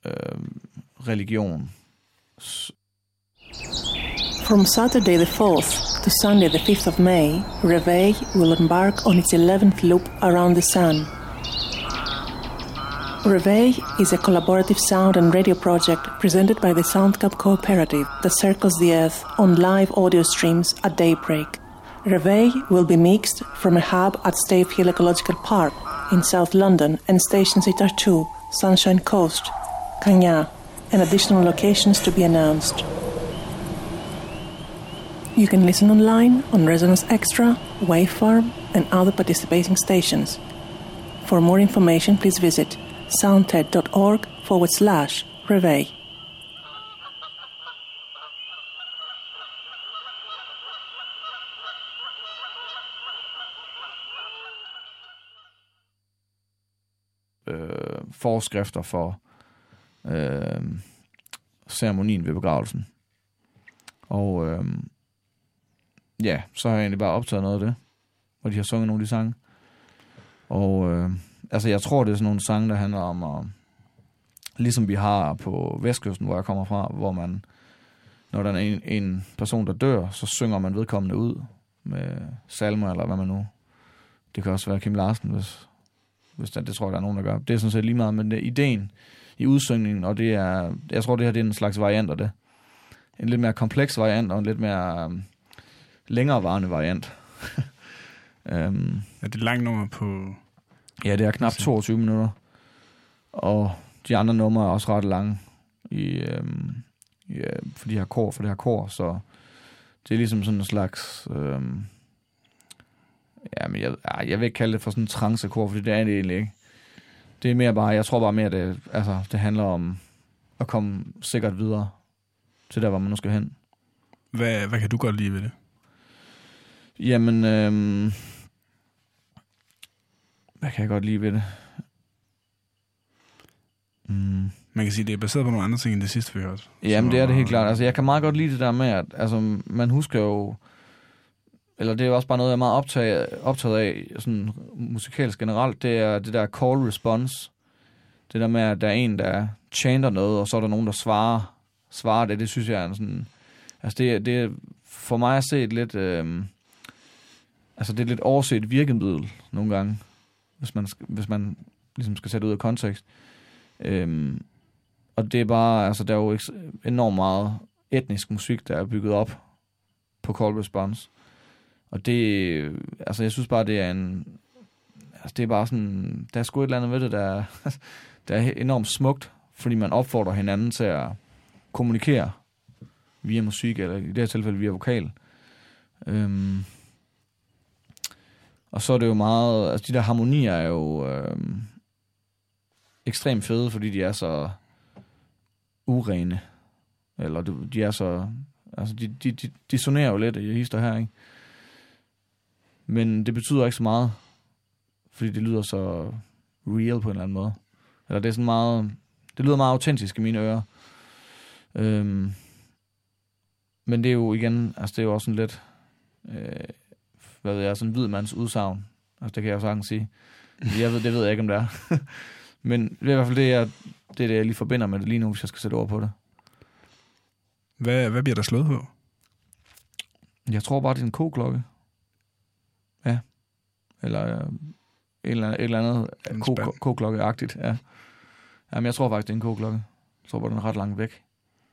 religion. From Saturday the 4th to Sunday the 5th of May, Reveil will embark on its 11th loop around the sun. Reveil is a collaborative sound and radio project presented by the Soundcap Cooperative that circles the Earth on live audio streams at daybreak. Reveil will be mixed from a hub at Stave Hill Ecological Park in South London and stations at R2, Sunshine Coast, Cagnes, and additional locations to be announced. You can listen online on Resonance Extra, Waveform, and other participating stations. For more information, please visit soundted.org/Reveil. Forskrifter for ceremonien ved begravelsen. Og så har jeg egentlig bare optaget noget af det, hvor de har sunget nogle af de sange. Og jeg tror, det er sådan nogle sange, der handler om, ligesom vi har på Vestkysten, hvor jeg kommer fra, hvor man, når der er en person, der dør, så synger man vedkommende ud med salmer, eller hvad man nu. Det kan også være Kim Larsen, hvis det tror jeg, der er nogen, der gør. Det er sådan set lige meget, men det er ideen i udsyngningen, og det er, jeg tror, det her det er en slags variant af det. En lidt mere kompleks variant, og en lidt mere længerevarende variant. Er det langt nummer på... Ja, det er knap 22 minutter. Og de andre numre er også ret lange, for det her kor, så det er ligesom sådan en slags... men jeg vil ikke kalde det for sådan en transekor, for det er det egentlig ikke. Det er mere bare, jeg tror bare mere, det handler om at komme sikkert videre til der, hvor man nu skal hen. Hvad kan du godt lide ved det? Jamen, hvad kan jeg godt lide ved det? Man kan sige, det er baseret på nogle andre ting end det sidste, vi hørte. Jamen, det er det helt klart. Altså, jeg kan meget godt lide det der med, at man husker jo, eller det er også bare noget, jeg er meget optaget af, sådan musikalsk generelt, det er det der call response. Det der med, at der er en, der chanter noget, og så er der nogen, der svarer det. Det synes jeg er sådan... Altså, det er for mig at se et lidt... det er et lidt overset virkemiddel nogle gange, hvis man ligesom skal sætte ud af kontekst. Og det er bare... Altså, der er jo enormt meget etnisk musik, der er bygget op på call response. Og det... Altså, jeg synes bare, det er en... Altså, det er bare sådan... Der er sgu et eller andet ved det, der er enormt smukt, fordi man opfordrer hinanden til at kommunikere via musik, eller i det her tilfælde via vokal. Og så er det jo meget... Altså, de der harmonier er jo ekstremt fede, fordi de er så urene. Eller de er så... Altså, de sonerer jo lidt i hister her, ikke? Men det betyder ikke så meget, fordi det lyder så real på en eller anden måde. Eller det er sådan meget... Det lyder meget autentisk i mine ører. Men det er jo igen... Altså, det er jo også sådan lidt... hvad ved jeg, sådan en hvid mands udsagn. Altså, det kan jeg jo sagtens sige. Det ved jeg ikke, om det er. Men det er i hvert fald det, jeg lige forbinder med det lige nu, hvis jeg skal sætte ord på det. Hvad bliver der slået på? Jeg tror bare, det er en koklokke. Ja. Eller et eller andet koklokke-agtigt. Ja. Jamen, jeg tror faktisk, det er en koklokke. Jeg tror bare, den er ret langt væk.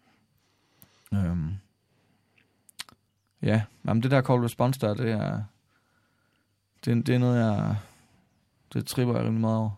Ja, jamen det der call response der, det er noget, det tripper jeg rimelig meget over.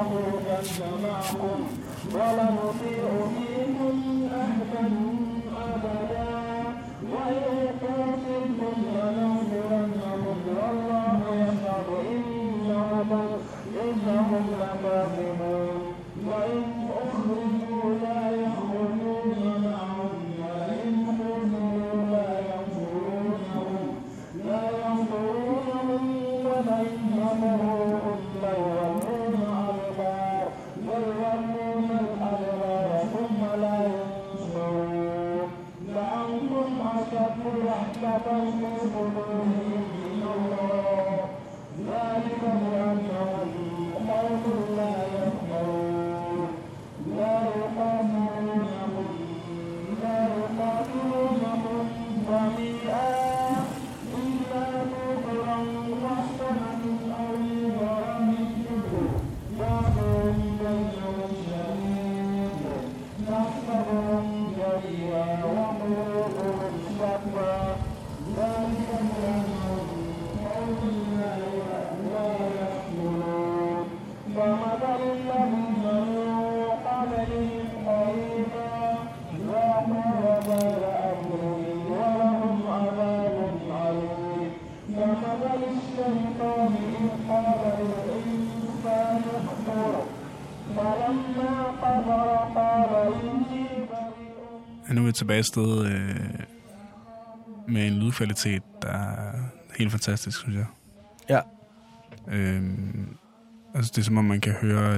Nu er vi tilbage et sted med en lydkvalitet, der er helt fantastisk, synes jeg. Ja. Altså det er som om, man kan høre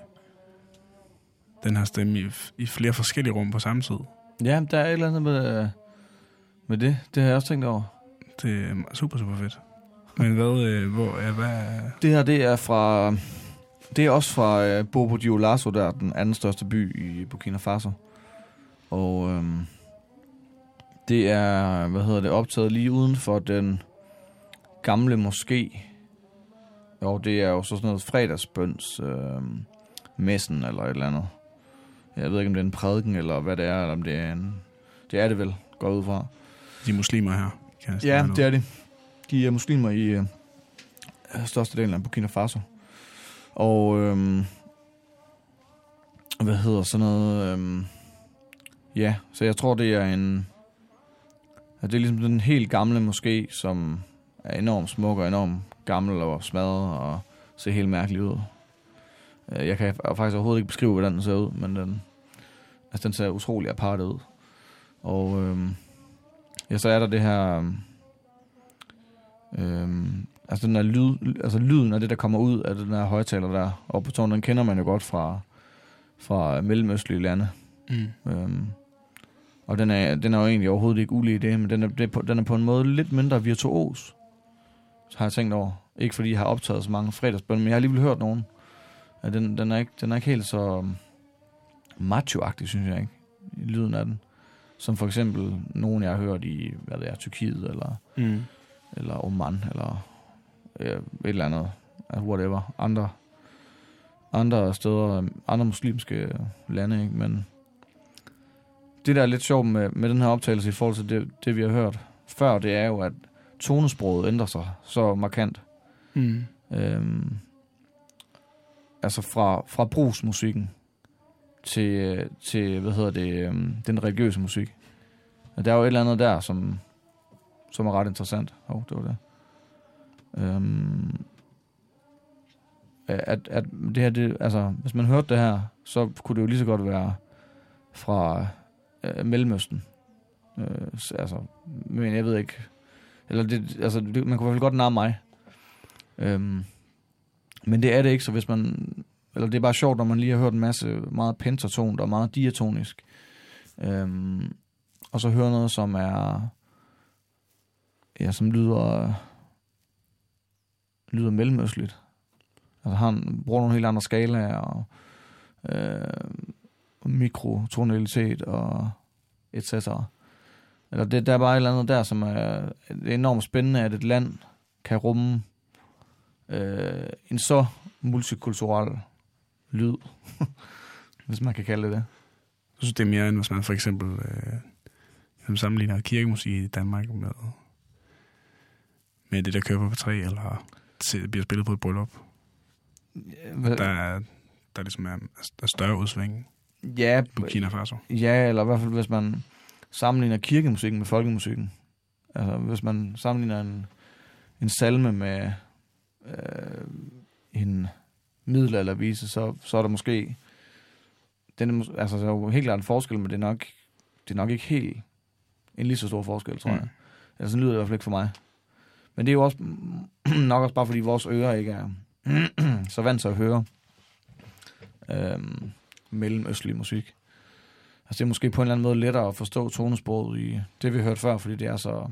den her stemme i flere forskellige rum på samme tid. Ja, der er et eller andet med det. Det har jeg også tænkt over. Det er super, super fedt. Men hvad Det her, det er fra... Det er også fra Bobo Dioulasso, der er den anden største by i Burkina Faso. Og det er, optaget lige uden for den gamle moské. Jo, det er jo så sådan noget fredagsbøns messen eller et eller andet. Jeg ved ikke, om det er en prædiken eller hvad det er, eller om det er en... Det er det vel, går ud fra. De muslimer her. Ja, det er de. De er muslimer i størstedelen af Burkina Faso. Og sådan noget... ja, så jeg tror, det er en... Det er ligesom den helt gamle moské, som er enormt smuk og enormt gammel og smadret og ser helt mærkelig ud. Jeg kan faktisk overhovedet ikke beskrive, hvordan den ser ud, men den ser utrolig apart ud. Og så er der det her... altså den der lyden af det, der kommer ud af den her højtaler der, og på tårnen, den kender man jo godt fra mellemøstlige lande. Og den er jo egentlig overhovedet ikke ulig det, men den er på en måde lidt mindre virtuos, har jeg tænkt over. Ikke fordi jeg har optaget så mange fredagsbønner, men jeg har alligevel hørt nogen. Den er ikke helt så macho-agtig, synes jeg ikke, i lyden af den. Som for eksempel nogen, jeg har hørt i, Tyrkiet, eller Oman, eller et eller andet, whatever. Andre steder, andre muslimske lande, ikke? Men det, der er lidt sjovt med den her optagelse i forhold til det, vi har hørt før, det er jo, at tonesproget ændrer sig så markant. Altså fra brugsmusikken til den religiøse musik. Og der er jo et eller andet der, som er ret interessant. Det var det. At det her, altså, hvis man hørte det her, så kunne det jo lige så godt være fra Mellemøsten. Altså, men jeg ved ikke. Eller man kunne vel godt narre mig. Men det er det ikke, så hvis man... Eller det er bare sjovt, når man lige har hørt en masse meget pentatont og meget diatonisk. Og så hører noget, som er... Ja, som lyder mellemøstligt. Altså han bruger nogle helt andre skalaer og mikrotonalitet og et cetera. Eller der er bare et eller andet der, som er enormt spændende, at et land kan rumme en så multikulturel lyd, hvis man kan kalde det. Jeg synes, det er mere, end hvis man for eksempel sammenligner kirkemusik i Danmark med det, der kører på 3 eller bliver spillet på et bryllup. Der der ligesom er større udsving Ja, Burkina Faso. ja, eller i hvert fald, hvis man sammenligner kirkemusikken med folkemusikken. Altså, hvis man sammenligner en salme med en middelaldervise, så er der måske... altså, der er jo helt klart en forskel, men det er nok ikke helt en lige så stor forskel, tror jeg. Altså, sådan lyder det i hvert fald ikke for mig. Men det er jo også nok også bare, fordi vores ører ikke er så vant til at høre mellemøstlig musik. Altså, det er måske på en eller anden måde lettere at forstå tonesproget i det, vi hørte før, fordi det er så...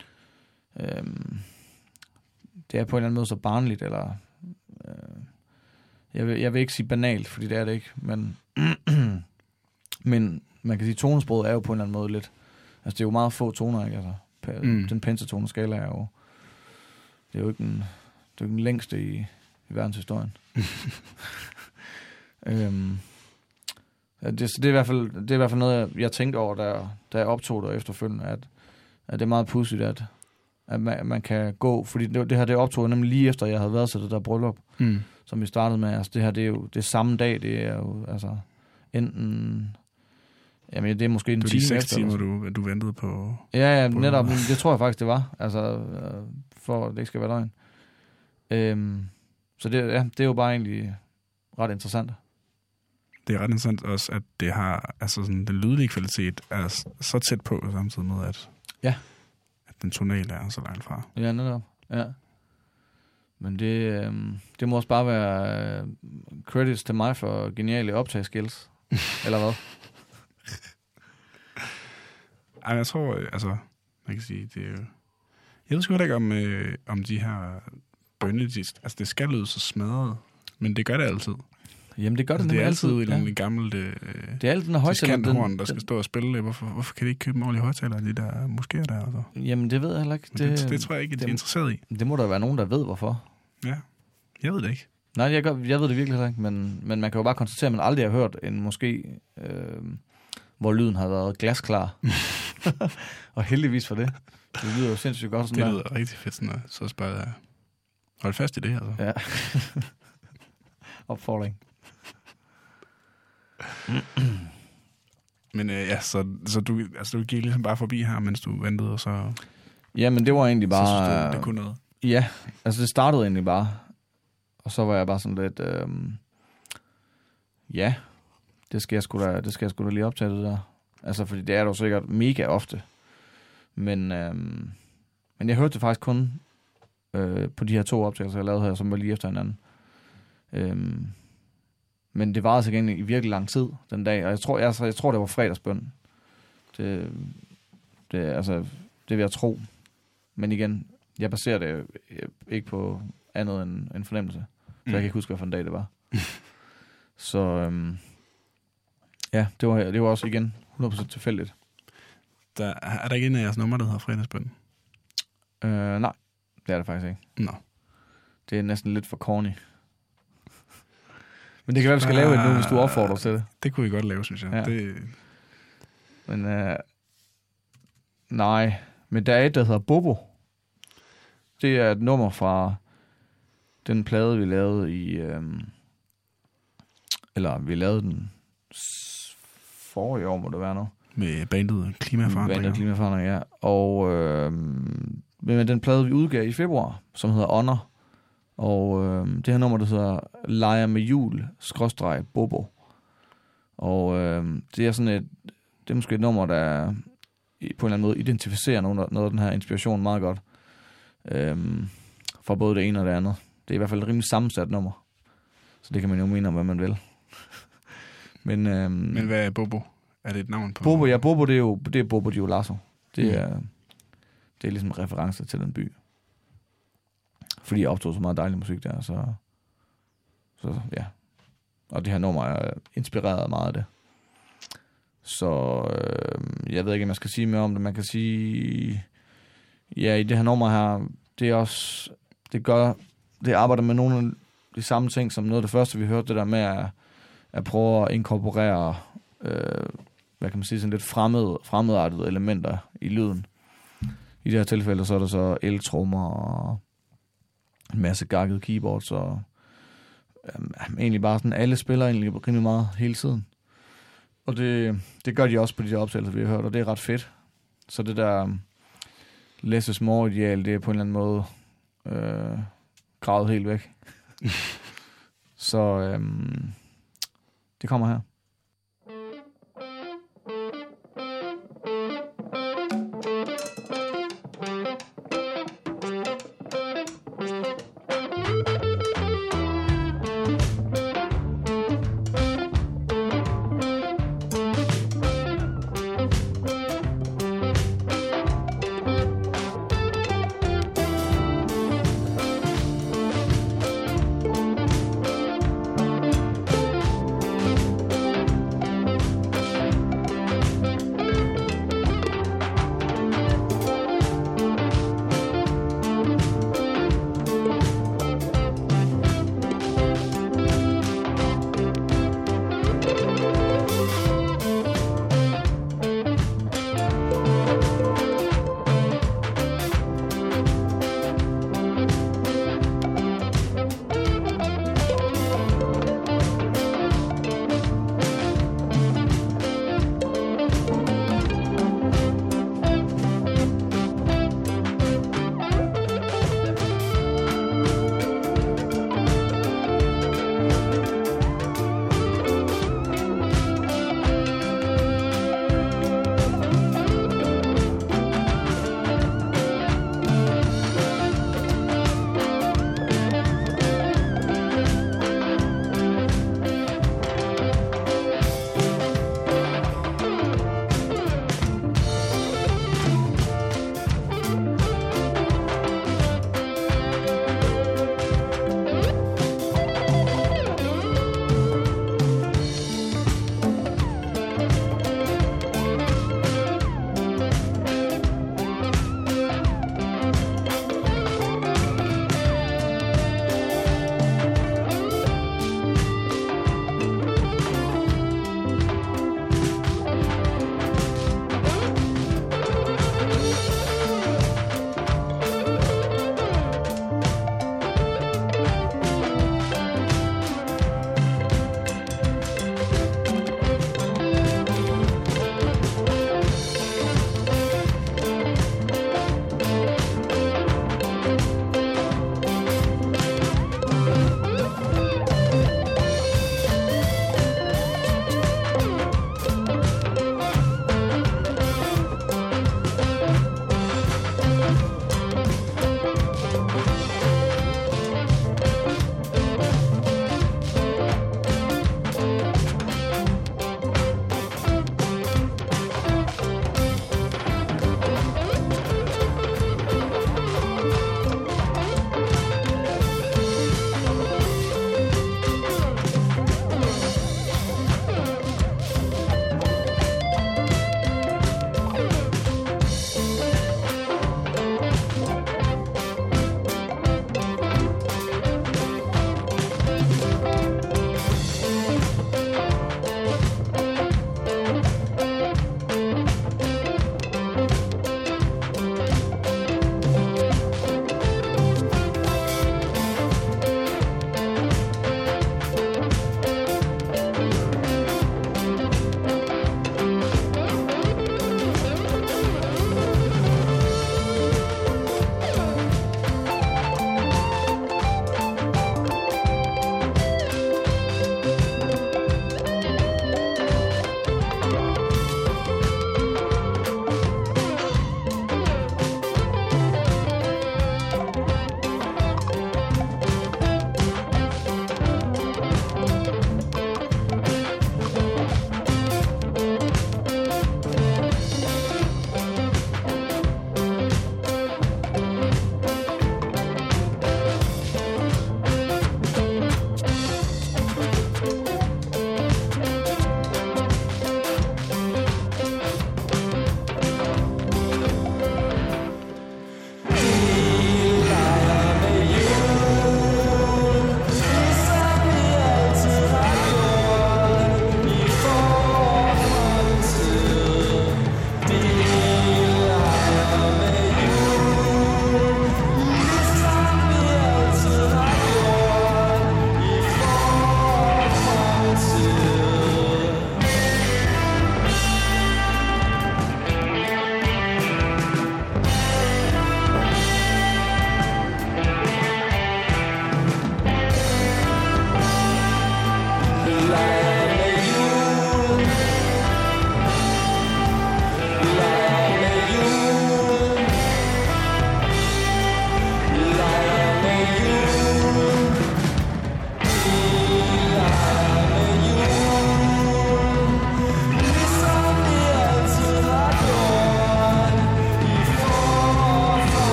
det er på en eller anden måde så barnligt, eller... jeg vil ikke sige banalt, fordi det er det ikke, men... men man kan sige, at tonesproget er jo på en eller anden måde lidt... Altså, det er jo meget få toner, ikke? Altså, den pentatone-skala er jo... Det er jo ikke den længste i verdenshistorien. Det er i hvert fald noget, jeg tænkte over, da jeg optog det efterfølgende, at det er meget pudsigt, at man kan gå, fordi det her optog jeg nemlig lige efter, jeg havde været til det der bryllup, som vi startede med. Altså, det her, det er jo det samme dag, det er jo altså enten... Jamen, det er måske en time efter. Det var de 6 timer, du ventede på... Ja, netop. Det tror jeg faktisk, det var. Altså, for at det ikke skal være løgn. Så det er jo bare egentlig ret interessant. Det er ret interessant også, at det har... Altså, sådan, den lydlige kvalitet er så tæt på, samtidig med, at den tonale er så langt fra. Ja, netop. Ja. Men det må også bare være credits til mig for geniale optageskills. Eller hvad? Ej, jeg tror, altså, man kan sige, det er jo... Jeg ved sgu ikke om de her bønnedist... Altså, det skal lyde så smadret, men det gør det altid. Jamen, det gør det altså, nemlig altid. Det er altid en gammel... Det er altid en højtaler. Diskanthorn, der skal stå og spille det. Hvorfor kan de ikke købe en ordentlig højtaler, de der moskéer der? Altså? Jamen, det ved jeg heller ikke. Det tror jeg ikke, de er interesseret i. Det må der være nogen, der ved, hvorfor. Ja, jeg ved det ikke. Nej, jeg ved det virkelig ikke, men man kan jo bare konstatere, at man aldrig har hørt en moské, hvor lyden har været glasklar. Og heldigvis for det. Det lyder jo sindssygt godt sådan der. Det lyder rigtig fedt sådan noget. Så bare hold fast i det, altså. Ja. Opfordring. Men så du gik ligesom bare forbi her, mens du ventede, og så... Ja, men det var egentlig bare... Så synes du, det kunne noget? Ja, altså det startede egentlig bare. Og så var jeg bare sådan lidt... ja, det skal jeg sgu da lige optage det der. Altså, fordi det er jo sikkert mega ofte. Men jeg hørte det faktisk kun på de her 2 optagelser, jeg lavede her, som var lige efter hinanden. Men det varede sig egentlig i virkelig lang tid den dag, og jeg tror det var fredagsbøn. Det vil jeg tro. Men igen, jeg baserer det ikke på andet end en fornemmelse. Så jeg kan ikke huske, hvad for en dag det var. Så ja, det var også igen 100% tilfældigt. Er der ikke en af jeres nummer, der hedder fredagsbøn? Nej, det er det faktisk ikke. Nå. Det er næsten lidt for corny. Men det kan være, vi skal lave et nu, hvis du opfordrer til det. Det kunne vi godt lave, synes jeg. Ja. Det... Men nej, men der er et, der hedder Bobo. Det er et nummer fra den plade, vi lavede i... eller vi lavede den forrige år, må det være nu. Med bandet Klimaforandringer. Ja. Og med den plade, vi udgav i februar, som hedder Honor. Og det her nummer, der hedder Leger med jul, /Bobo. Og det er sådan det er måske et nummer, der på en eller anden måde identificerer noget af den her inspiration meget godt. For både det ene og det andet. Det er i hvert fald et rimelig sammensat nummer. Så det kan man jo mene om, hvad man vil. Men hvad er Bobo? Er det et navn på? Bobo, ja, Bobo, det er Bobo Dioulasso. Det er ligesom en reference til den by. Fordi jeg optog så meget dejlig musik der, så ja. Og det her nummer er inspireret meget af det. Så jeg ved ikke, om jeg skal sige mere om det. Man kan sige, ja, i det her nummer her, det er også, det arbejder med nogle af de samme ting, som noget af det første, vi hørte, det der med at prøve at inkorporere, hvad kan man sige, sådan lidt fremmedartede elementer i lyden. I det her tilfælde, så er der så eltrummer og en masse gakkede keyboards og egentlig bare sådan, alle spiller egentlig rimelig meget hele tiden. Og det gør de også på de der optagelser, vi har hørt, og det er ret fedt. Så det der less is more ideal, det er på en eller anden måde gravet helt væk. Så det kommer her.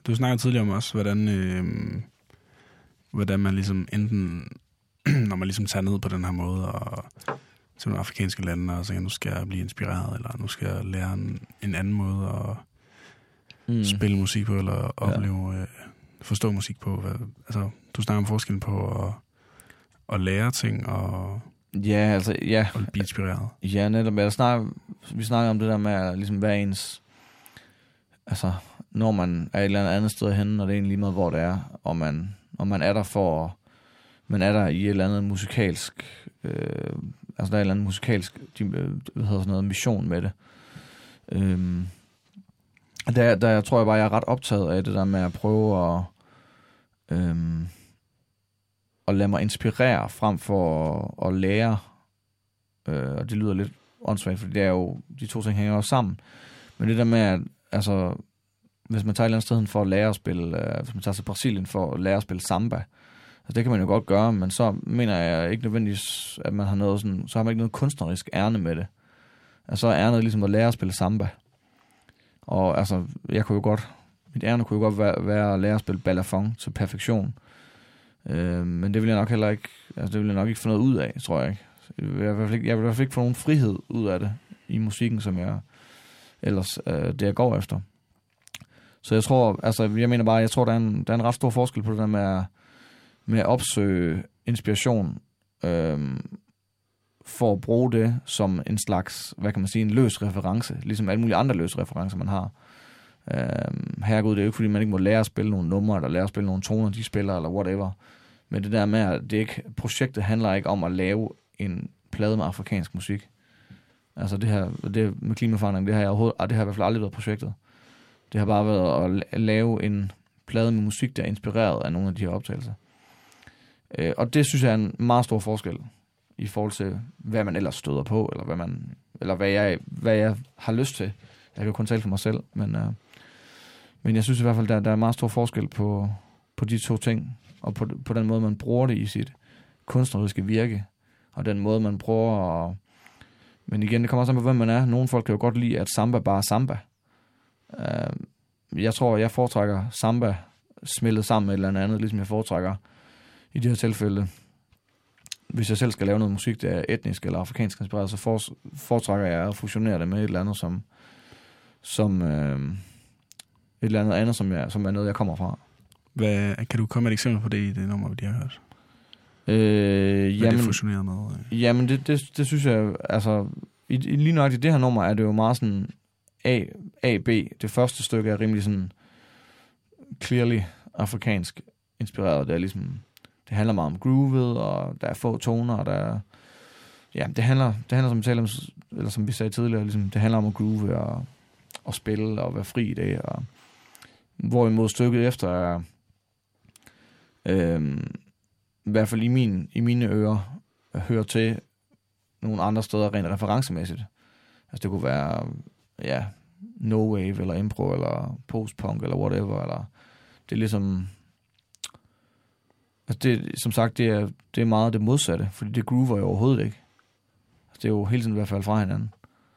Du snakkede tidligere om også, hvordan man ligesom enten, når man ligesom tager ned på den her måde, og til nogle afrikanske lande, og så nu skal jeg blive inspireret, eller nu skal jeg lære en anden måde at spille musik på, eller opleve, forstå musik på. Altså, du snakker om forskellen på at lære ting, og og blive inspireret. Ja, netop. Vi snakker om det der med at ligesom være ens, altså, når man er et eller andet sted henne, og det er egentlig lige meget, hvor det er, og man er der man er der i et eller andet musikalsk, altså der er et eller andet musikalsk, mission med det. Der tror jeg bare, jeg er ret optaget af det der med at prøve at lade mig inspirere frem for at lære. Og det lyder lidt åndssvagt, for det er jo, de to ting hænger jo sammen. Men det der med, at altså, hvis man tager et eller andet sted for at lære at spille, hvis man tager til Brasilien for at lære at spille samba, altså det kan man jo godt gøre, men så mener jeg ikke nødvendigvis, at man har noget sådan, så har man ikke noget kunstnerisk ærne med det. Altså så er ærnet ligesom at lære at spille samba. Og altså, mit ærne kunne jo godt være at lære at spille balafon til perfektion. Men det vil jeg nok heller ikke, altså det vil jeg nok ikke få noget ud af, tror jeg ikke. Jeg vil i hvert fald ikke få nogen frihed ud af det i musikken, som jeg ellers det jeg går efter. Så jeg tror, altså jeg mener bare, jeg tror der er en ret stor forskel på det der med at opsøge inspiration for at bruge det som en slags, hvad kan man sige, en løs reference, ligesom alle mulige andre løse referencer man har. Herregud, det er jo ikke fordi man ikke må lære at spille nogle numre eller lære at spille nogle toner de spiller eller whatever. Men det der med at projektet handler ikke om at lave en plade med afrikansk musik. Altså det med klimaforandring, det har i hvert fald aldrig været projektet. Det har bare været at lave en plade med musik, der er inspireret af nogle af de her optagelser. Og det synes jeg er en meget stor forskel i forhold til, hvad man ellers støder på, eller hvad jeg har lyst til. Jeg kan kun tale for mig selv, men jeg synes i hvert fald, der er meget stor forskel på de to ting, og på den måde, man bruger det i sit kunstneriske virke, og den måde, man prøver at... Men igen, det kommer også an på, hvem man er. Nogle folk kan jo godt lide, at samba bare er samba. Jeg tror, jeg foretrækker samba smeltet sammen med et eller andet, ligesom jeg foretrækker i de her tilfælde. Hvis jeg selv skal lave noget musik, der er etnisk eller afrikansk inspireret, så foretrækker jeg at fusionere det med et eller andet, som et eller andet, som er noget, jeg kommer fra. Kan du komme med et eksempel på det i det nummer, vi har hørt? Jamen, det fusioneret med? Jamen, det synes jeg, altså, lige nok i det her nummer er det jo meget sådan A, B. Det første stykke er rimelig sådan clearly afrikansk inspireret. Det er ligesom, det handler meget om groovet, og der er få toner, og det handler som vi talte om, eller som vi sagde tidligere, ligesom, det handler om at groove og spille og være fri i det, og hvorimod stykket efter er i hvert fald i mine ører hører til nogle andre steder rent referencemæssigt. Altså det kunne være no wave eller impro eller post-punk eller whatever, eller det er ligesom, altså det, som sagt, det er meget det modsatte, fordi det groover jo overhovedet ikke. Altså det er jo hele tiden i hvert fald fra hinanden.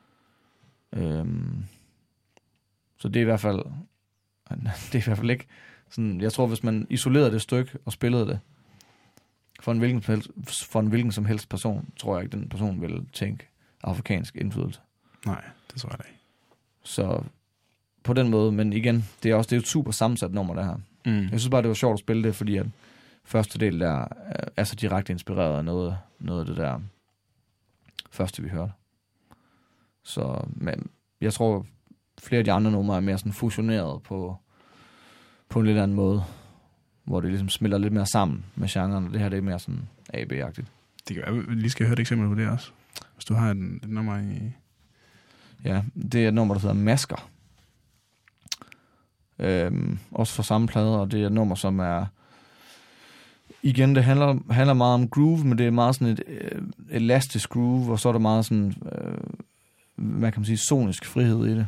Så det er i hvert fald ikke sådan, jeg tror, hvis man isolerede det stykke og spillede det for en hvilken som helst person, tror jeg ikke, den person ville tænke afrikansk indflydelse. Nej, det tror jeg da ikke. Så på den måde, men igen, det er jo et super sammensat nummer, det her. Jeg synes bare, det var sjovt at spille det, fordi at første del der er så direkte inspireret af noget af det der første, vi hørte. Så, men jeg tror, flere af de andre numre er mere sådan fusioneret på en lidt anden måde, hvor det ligesom smelter lidt mere sammen med genren, og det her det er mere sådan AB-agtigt. Det kan være, vi lige skal høre et eksempel på det også, hvis du har et nummer i... Ja, det er et nummer, der hedder Masker. Også for samme plade, og det er et nummer, som er... Igen, det handler meget om groove, men det er meget sådan et elastisk groove, og så er der meget sådan, hvad kan man sige, sonisk frihed i det.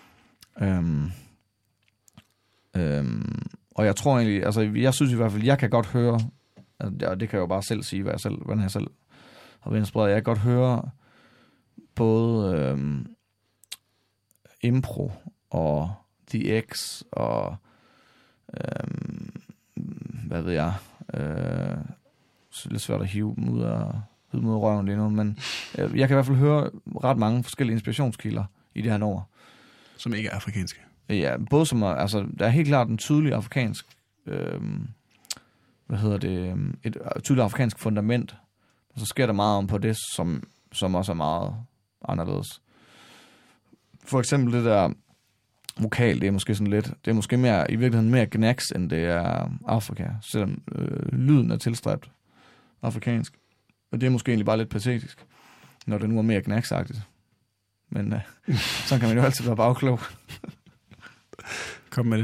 Og jeg tror egentlig, altså jeg synes i hvert fald, jeg kan godt høre, og det kan jeg jo bare selv sige, hvordan jeg selv har været inspireret, jeg kan godt høre både impro og The X og hvad ved jeg, så lidt svært at hive dem ud af røven lige nu, men jeg kan i hvert fald høre ret mange forskellige inspirationskilder i det her nummer. Som ikke er afrikanske? Ja, både som, altså, der er helt klart en tydelig afrikansk, et tydeligt afrikansk fundament, og så sker der meget om på det, som også er meget anderledes. For eksempel det der vokal, det er måske sådan lidt, det er måske mere, i virkeligheden mere knacks, end det er Afrika, selvom lyden er tilstræbt afrikansk. Og det er måske egentlig bare lidt patetisk, når det nu er mere knacks-agtigt. Men sådan kan man jo altid være bagklog. Kom med det.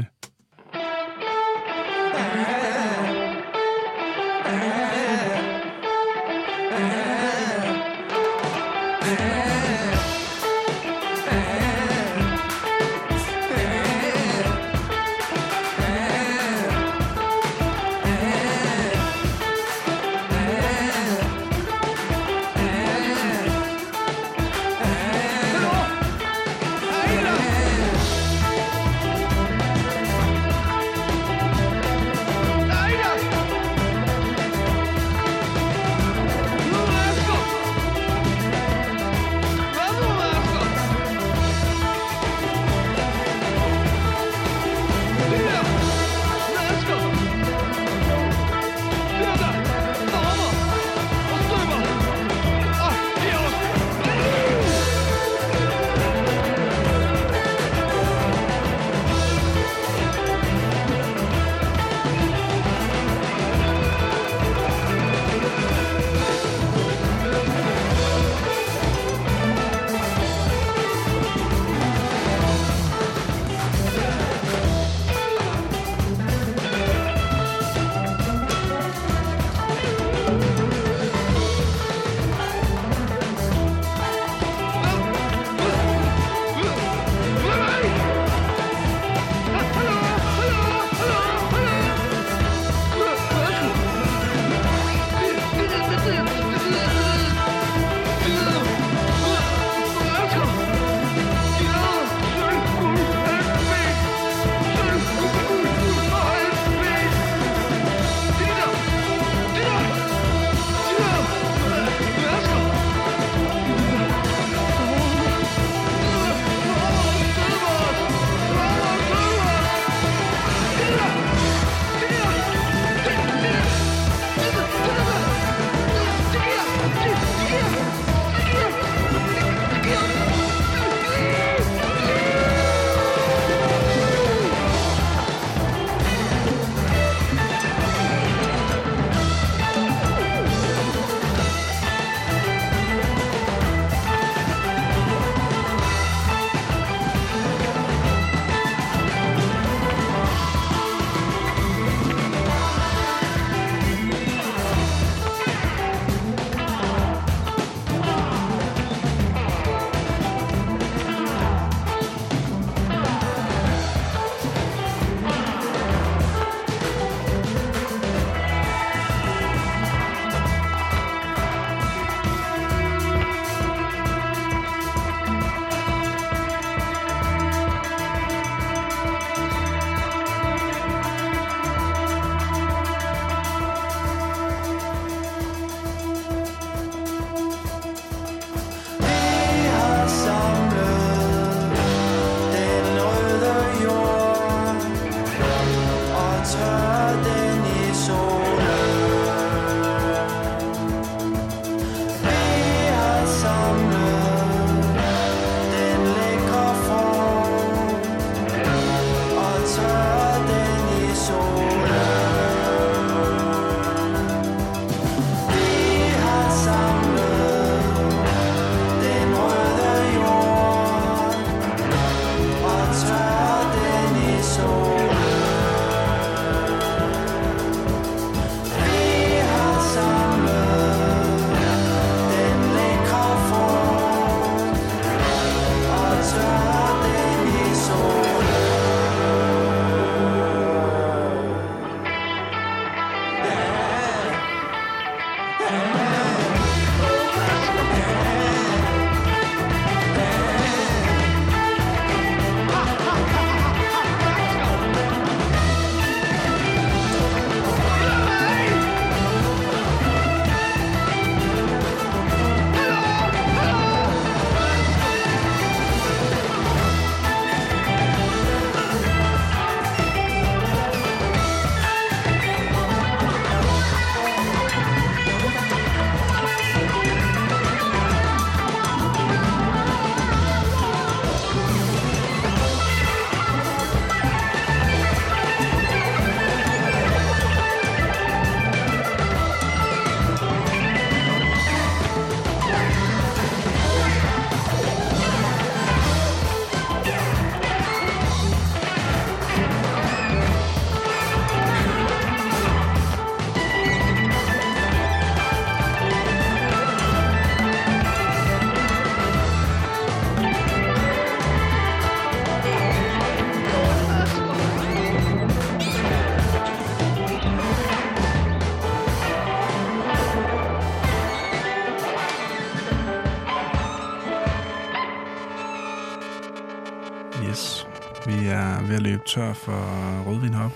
Yes. Vi er ved at løbe tør for rødvinhop.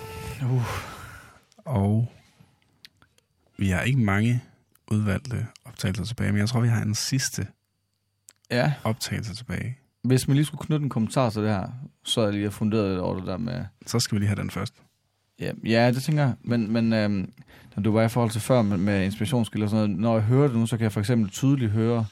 Og vi har ikke mange udvalgte optagelser tilbage, men jeg tror, vi har en sidste optagelse tilbage. Hvis man lige skulle knytte en kommentar til det her, så er jeg lige funderet lidt over det der med... Så skal vi lige have den først. Ja, det tænker jeg. Men du var i forhold til før med inspirationskilder og sådan noget. Når jeg hører det nu, så kan jeg for eksempel tydeligt høre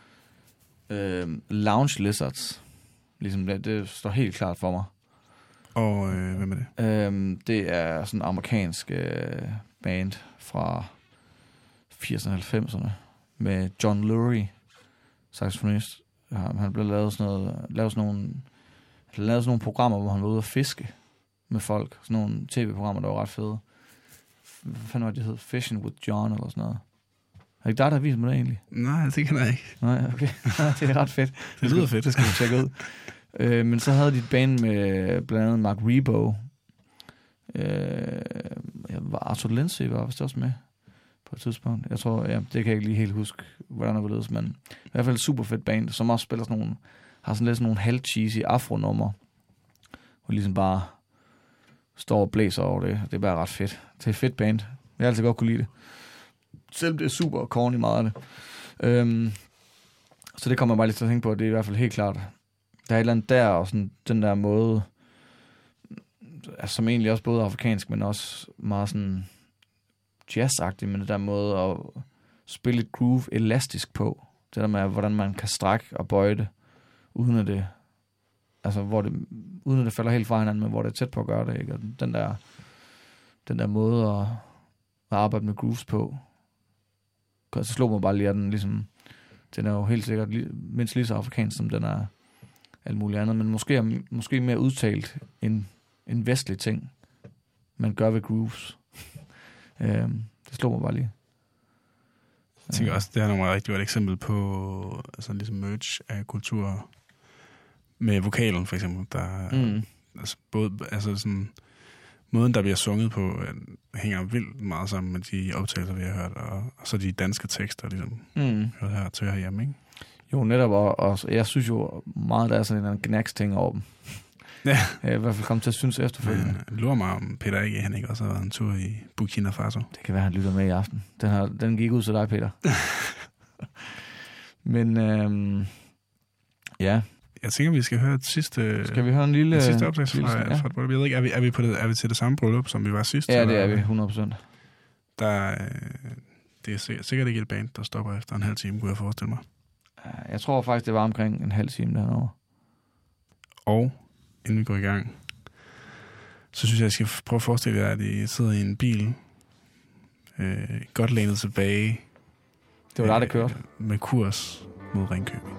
Lounge Lizards. Ligesom det står helt klart for mig. Og hvem er det? Det er sådan en amerikansk band fra 80'erne og 90'erne med John Lurie, saxofonist. Han blev lavet sådan nogle programmer, hvor han var ude at fiske med folk. Sådan nogle tv-programmer, der var ret fede. Hvad fanden var det hed? Fishing with John eller sådan noget. Er det ikke dig, der har vist mig det egentlig? Nej, det kan jeg ikke. Nej, okay. Det er ret fedt. Det lyder fedt. Det skal vi tjekke ud. Men så havde de et band med blandt andet Mark Rebo. Arthur Lindsay var vist også med på et tidspunkt. Jeg tror, det kan jeg ikke lige helt huske, hvordan det var ledes, men i hvert fald et super fedt band, som også spiller har sådan lidt nogle halv-cheesy afro-nummer, hvor ligesom bare står og blæser over det. Det er bare ret fedt. Det er et fedt band. Jeg har altid godt kunne lide det. Selvom det er super corny meget af det. Så det kommer jeg bare lige til at tænke på, det er i hvert fald helt klart. Der er et eller andet der, og sådan den der måde, altså, som egentlig også både er afrikansk, men også meget sådan jazzagtig, men det der måde at spille et groove elastisk på. Det der med, hvordan man kan strække og bøje det, uden at det, altså, uden at det falder helt fra hinanden, men hvor det er tæt på at gøre det, ikke? Og den der måde at arbejde med grooves på, så slog mig bare lige, at den er jo helt sikkert mindst lige så afrikansk, som den er alt muligt andet, men måske mere udtalt en vestlig ting, man gør ved grooves. Det slår mig bare lige. Jeg tænker også, det er nogle rigtig godt eksempel på altså ligesom merge af kultur med vokalen for eksempel, der altså både altså sådan måden der bliver sunget på hænger vildt meget sammen med de optagelser vi har hørt, og så de danske tekster ligesom hørt her til herhjemme, ikke? Jo, netop, og jeg synes jo meget, der er sådan en knacks-ting over dem. Ja. Jeg i hvert fald kommet til at synes efterfølgende. Jeg lurer mig om Peter ikke, han ikke også har været en tur i Burkina Faso. Det kan være, han lytter med i aften. Den gik ud til dig, Peter. Men ja. Jeg tænker, vi skal høre et sidste... Skal vi høre en sidste optagelse fra et bryllup? Jeg ved ikke, er vi til det samme bryllup, som vi var sidst? Ja, det er vi, 100%. Det er sikkert ikke et band, der stopper efter en halv time, kunne jeg forestille mig. Jeg tror faktisk, det var omkring en halv time derovre. Og inden vi går i gang, så synes jeg skal prøve at forestille jer, at I sidder i en bil, godt lænet tilbage. Det var der kørte. Med kurs mod Ringkøbing.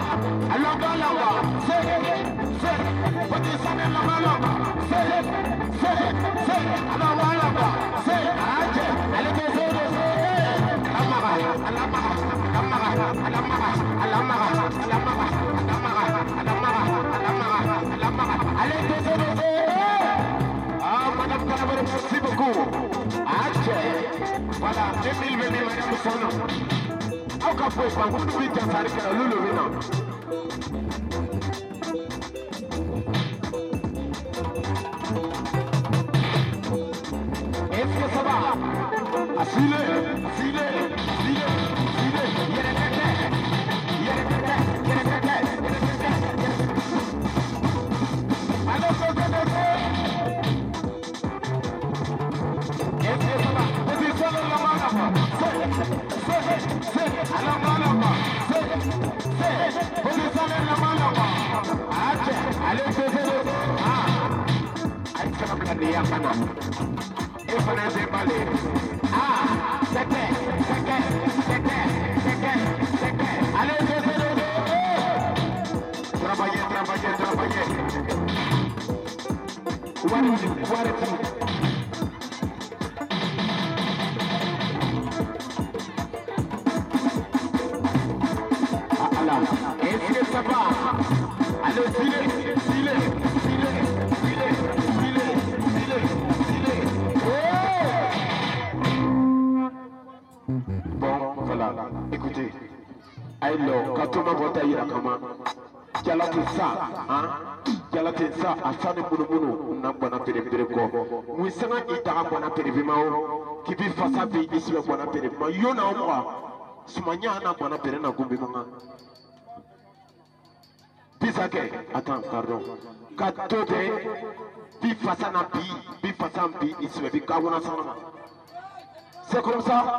Merci beaucoup. Voilà, 2020, madame Sono. Au cap, vous pouvez vite faire le Lulu. Est-ce que ça va? Assile. Afane munumunu na bwana pere ko mwisanga itaka bwana pere bimao kibi fasa bi iswe bwana pere ma yona omwa sumanya na bwana pere na gumbi manga bisake attends pardon katote bi fasa na bi fasa bi iswe bi kawona sana c'est comme ça.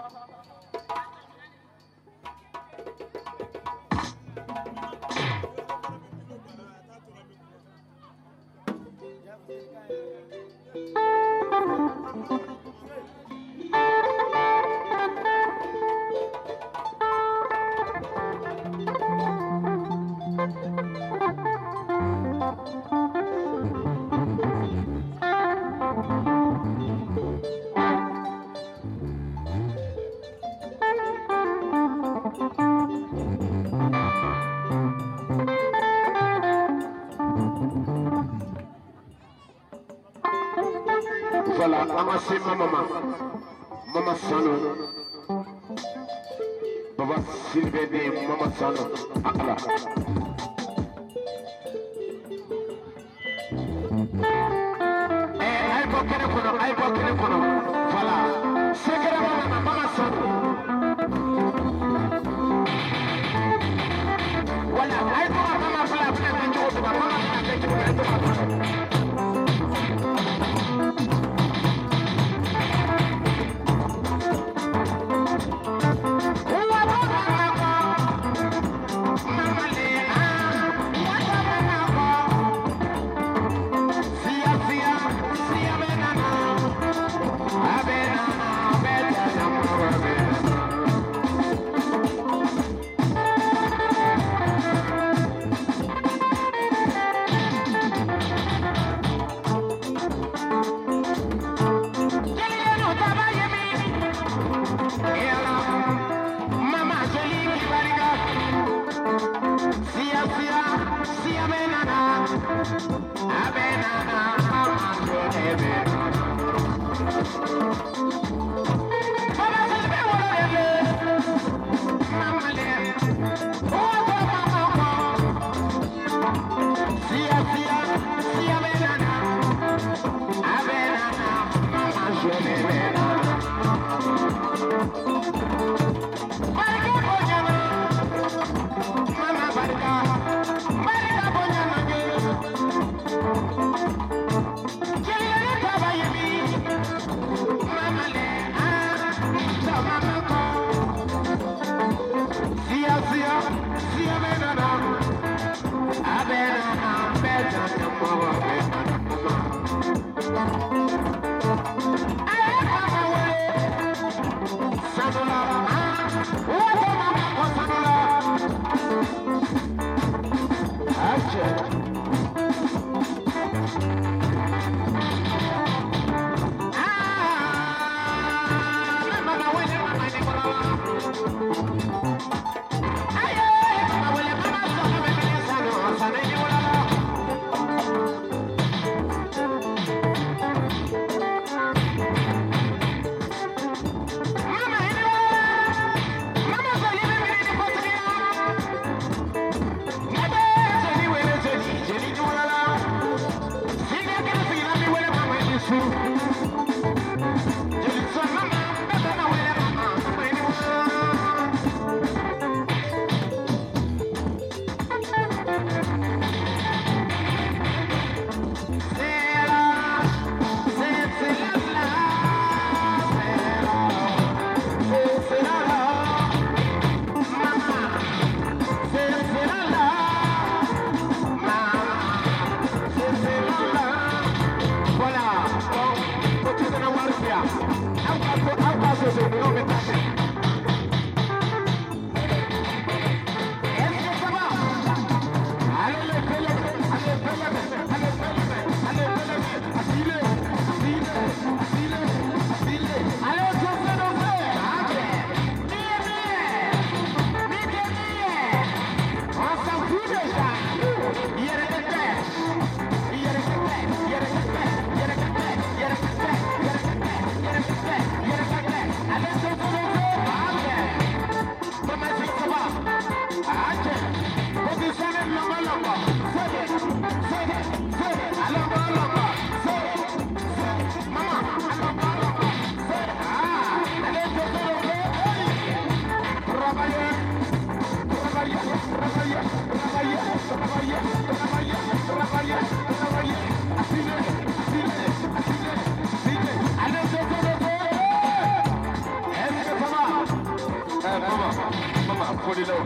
Voilà, amassez ma maman. Maman Sano. Baba Sylvie, Maman Sano. Allah. Aïe, Bokene, voilà. C'est que la Maman Sano. Voilà, aïe, Maman Fla,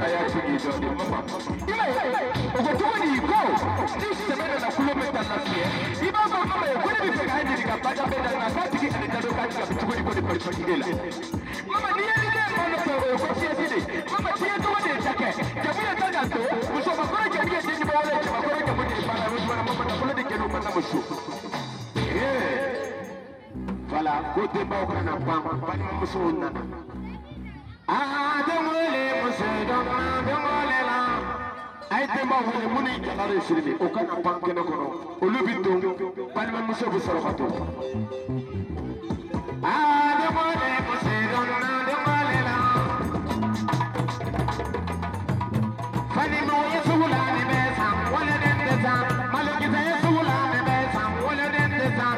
ya tuni zo de mama ime ogo tuko ni go ni semena na kilomita na fie iba go mama ko ni bi ga ndi ka baja beda na ka tiki ani ka do ka tiki tuko ni ko ni ko ngela mama ni ni ke mama ko ko tie tie mama tie to ni take jabu ya tanga to uso ba ko ke ni ni ba wala ke ba ko ke mo ni para mama na ko ni ke no mana musu voilà côté ba ko na pa pa ni musu nana demole musu demole la ay demba woni muni jalare sirbi o kana panke no kono o lubito pa ni musu bu soro bato demole musu demole la fani mo yesula ni besa wala den desa malaki ta yesula ni besa wala den desa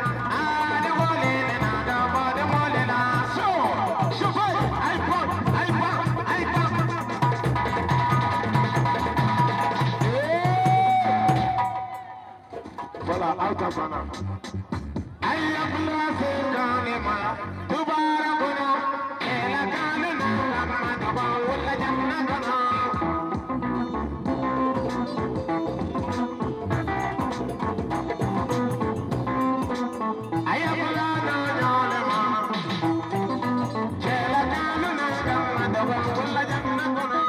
Voilà, alta sana. Ayya bula se kane ma, dubara bona, ela kane na lamma daba wala janna kana. Ayya bula na nyale ma, ela kane na lamma daba wala janna kana.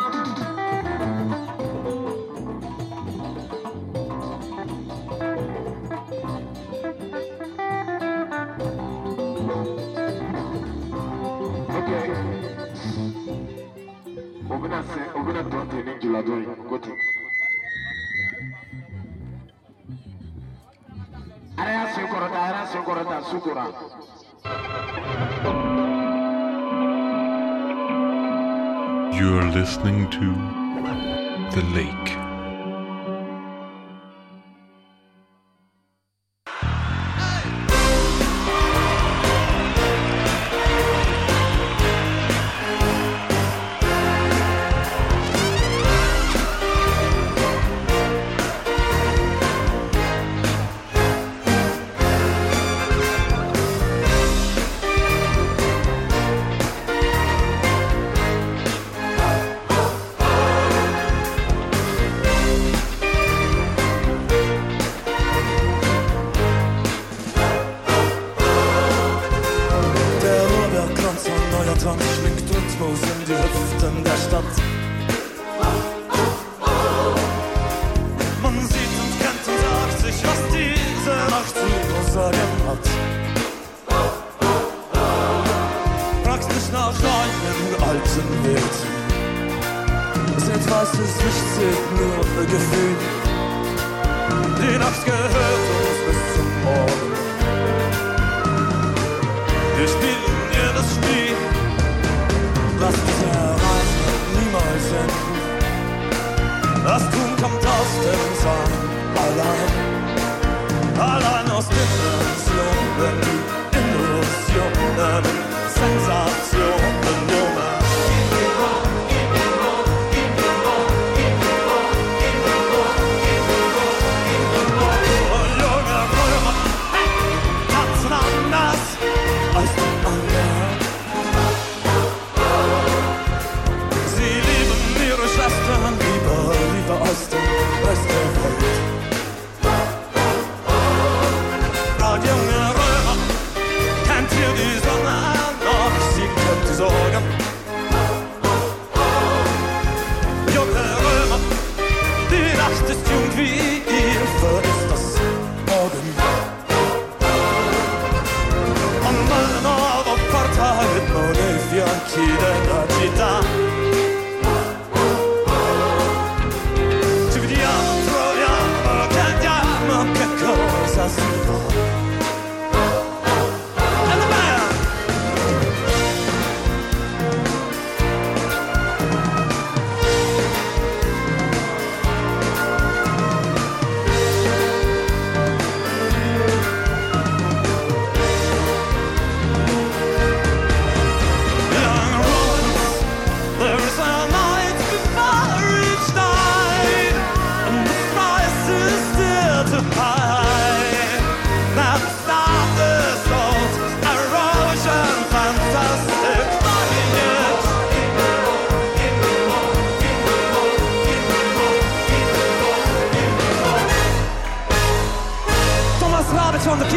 Obina tonte ni juladoi koti. Ara sekorota sukura. You're listening to The Lake.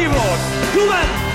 keyboard, Kuman